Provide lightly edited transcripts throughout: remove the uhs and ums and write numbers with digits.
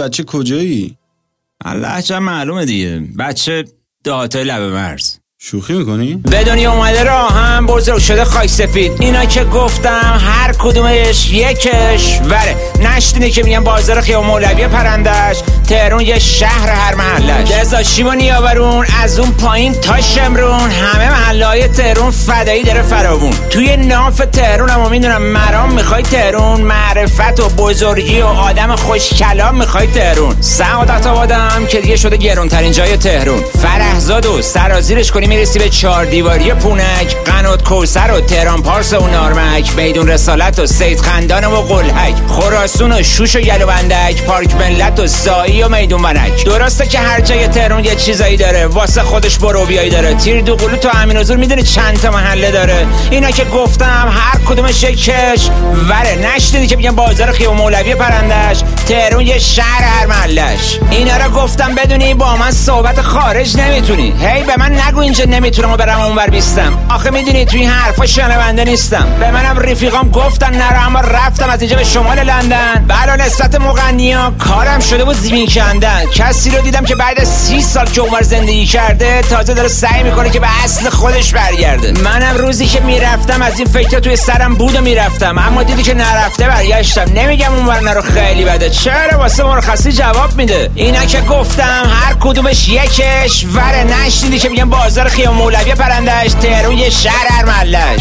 بچه کجایی؟ لهجه معلومه دیگه، بچه دهاتای لبه مرز. شوخی میکنی؟ به دنیا اومده راهم بزرگ شده خاک سفید. اینا که گفتم هر کدومش یکش وره. نشدینه که میگن بازار خیابون مولوی پرندش، تهران یه شهر هر محلش. لذا شیما نیاورون از اون پایین تا شمرون، همه محلهای تهران فدایی داره فراوون. توی ناف تهران اما میدونم مرام میخوای تهران، معرفت و بزرگی و آدم خوش کلام میخوای تهران. سعادت آبادم که دیگه شده گرون ترین جای تهران. فرهزاد و سرازیرش کنی میرسی به چهار دیواری پونک، قنات کوثر و تهران پارس و نارمک، میدون رسالت و سید خندان و قلهک، خراسون و شوش و گلوبندک، پارک ملت و سایی و میدون بنک. درسته که هر جای تهران یه چیزایی داره، واسه خودش بروبیایی داره. تیر دوقلو تو امین حضور میدونی چند تا محله داره. اینا که گفتم هر کدومش یکش وره. نشدیدی که میگن بازار خیابون مولوی پرندش، تهران یه شهر هر محلش. اینا رو گفتم بدونی با من صحبت خارج نمیتونی. هی به من نگو اینجا نمیتونم برم اونور بیستم. آخه میدونی توی این حرفا شنونده نیستم. به منم رفیقام گفتن نرو، اما رفتم از اینجا به شمال لندن. بلا نسبت مغنیا کارم شده بود زمین کندن. کسی رو دیدم که بعد 30 سال که اونور زندگی کرده تازه داره سعی میکنه که به اصل خودش برگرده. منم روزی که میرفتم از این فکر توی سرم بود و میرفتم، اما دیدی که نرفته برگشتم. نمیگم اونور نرو خیلی بده، چرا واسه مرخصی جواب میده. اینا که گفتم هر کدومش یکش وره. نشدیدی که میگن بازار خیابون مولوی پرندش، تهران یه شهر هر محلش.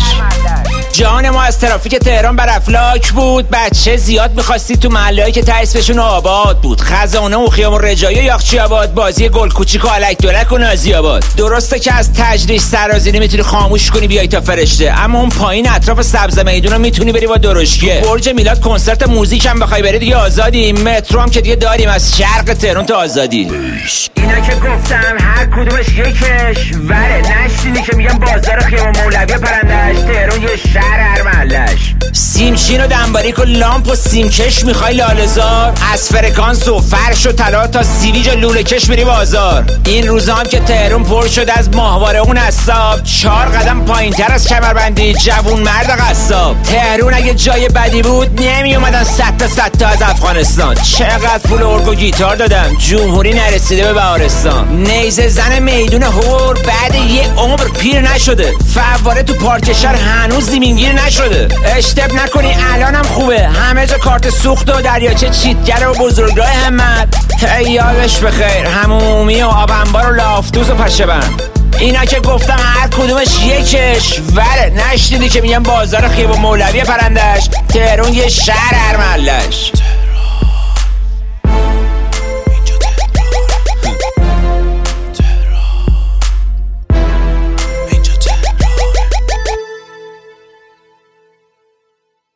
جان ما از ترافیک تهران بر افلاک بود. بچه زیاد میخواستی تو محلهایی که ته اسمشون آباد بود، خزانه و خیابون رجایی و یاخچی آباد، بازی گل کوچیک و الک دولک و نازی آباد. درسته که از تجریش سرازیری میتونی خاموش کنی بیای تا فرشته، اما اون پایین اطراف سبز میدون رو میتونی بری با درشکه. برج میلاد کنسرت موزیک هم بخوای بری دیگه آزادی. مترو هم که دیگه داریم از شرق تهران تا آزادی. اینا که گفتم هر کدومش یکش وره. نشدینی که میگن بازار خیابون مولوی پرندش، تهران یه شهر هر محلش. سیمچین و دنباریک و لامپ و سیمکش میخوای لاله‌زار، از فرکانس و فرش و طلا تا سیلیج و لوله کش بری بازار. این روزا هم که تهران پر شده از ماهواره اون قصاب، 4 قدم پایینتر از کمربندی جوون مرد قصاب. تهران اگه جای بدی بود نمی اومدن 100 تا از افغانستان. چقدر پول ارگ و گیتار دادم جمهوری نرسیده به بهارستان. نیزه زن میدون هور بعد یه عمر پیر نشده. فواره تو پارک شهر هنوز زمینگیر نشده. اشتباه نکنی الانم خوبه، همه جا کارت سوخت و دریاچه چیتگر و بزرگراه همت. یادش بخیر همومی و آب انبار و لافتوز و پشه بند. اینا که گفتم هر کدومش یکش وره. نشدیدی که میگن بازار خیابون مولوی پرندش، تهران یه شهر هر محلش.